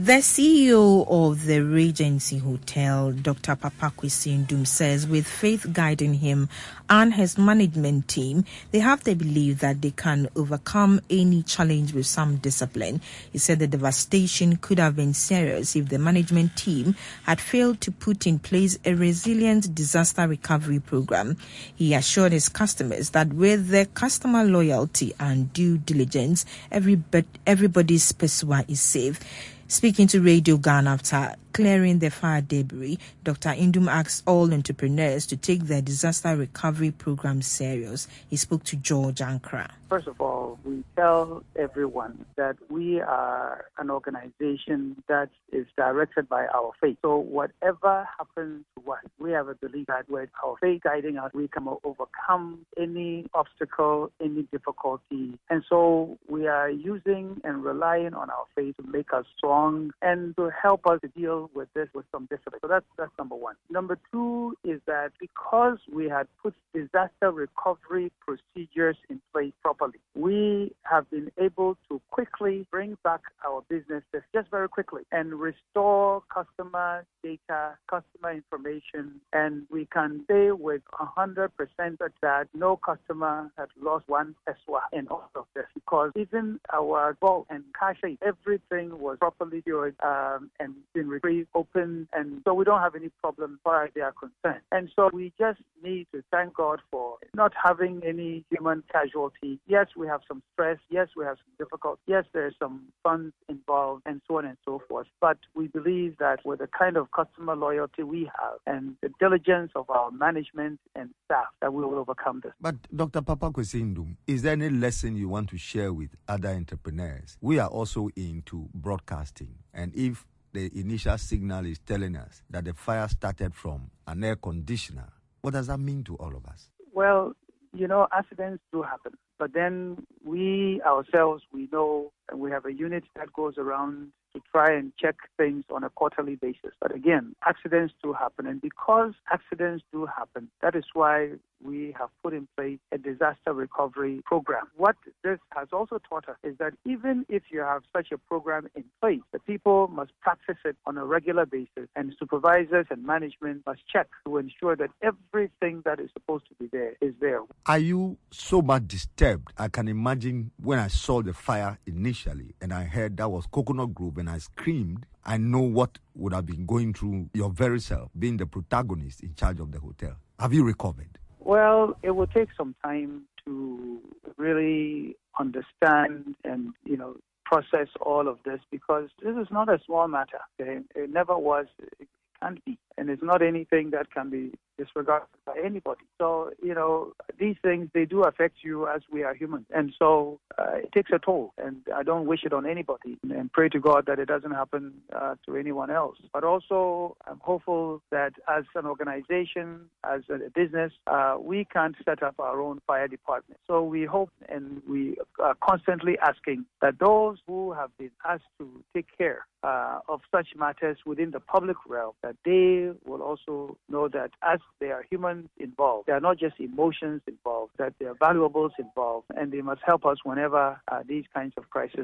The CEO of the Regency Hotel, Dr. Papa Kwesi Ndum, says with faith guiding him and his management team, they have the belief that they can overcome any challenge with some discipline. He said the devastation could have been serious if the management team had failed to put in place a resilient disaster recovery program. He assured his customers that with their customer loyalty and due diligence, everybody's peswa is safe. Speaking to Radio Ghana after clearing the fire debris, Dr. Ndum asked all entrepreneurs to take their disaster recovery program serious. He spoke to George Ankra. First of all, we tell everyone that we are an organization that is directed by our faith. So whatever happens to us, we have a belief that with our faith guiding us, we can overcome any obstacle, any difficulty. And so we are using and relying on our faith to make us strong and to help us to deal with this with some discipline. So that's number one. Number two is that because we had put disaster recovery procedures in place properly, we have been able to quickly bring back our businesses just very quickly and restore customer data, customer information, and we can say with 100% that no customer had lost one PESWA in all of this, because even our vault and cash, everything was properly cured and been retrieved, open, and so we don't have any problem as far as they are concerned. And so we just need to thank God for not having any human casualty. Yes, we have some stress. Yes, we have some difficulty. Yes, there's some funds involved and so on and so forth. But we believe that with the kind of customer loyalty we have and the diligence of our management and staff, that we will overcome this. But Dr. Papa Kwesi Ndum, is there any lesson you want to share with other entrepreneurs? We are also into broadcasting, and if the initial signal is telling us that the fire started from an air conditioner, what does that mean to all of us? Well, accidents do happen. But then we ourselves, we know, and we have a unit that goes around to try and check things on a quarterly basis. But again, accidents do happen. And because accidents do happen, that is why we have put in place a disaster recovery program. What this has also taught us is that even if you have such a program in place, the people must practice it on a regular basis, and supervisors and management must check to ensure that everything that is supposed to be there is there. Are you so much disturbed? I can imagine when I saw the fire initially and I heard that was Coconut Grove and I screamed, I know what would have been going through your very self, being the protagonist in charge of the hotel. Have you recovered? Well, it will take some time to really understand and, process all of this, because this is not a small matter. Okay? It never was. It can't be. And it's not anything that can be disregarded by anybody. So, these things, they do affect you as we are human. And so it takes a toll. And I don't wish it on anybody, and pray to God that it doesn't happen to anyone else. But also, I'm hopeful that as an organization, as a business, we can't set up our own fire department. So we hope, and we are constantly asking that those who have been asked to take care of such matters within the public realm, that they will also know that as there are humans involved, there are not just emotions involved, that there are valuables involved, and they must help us whenever these kinds of crises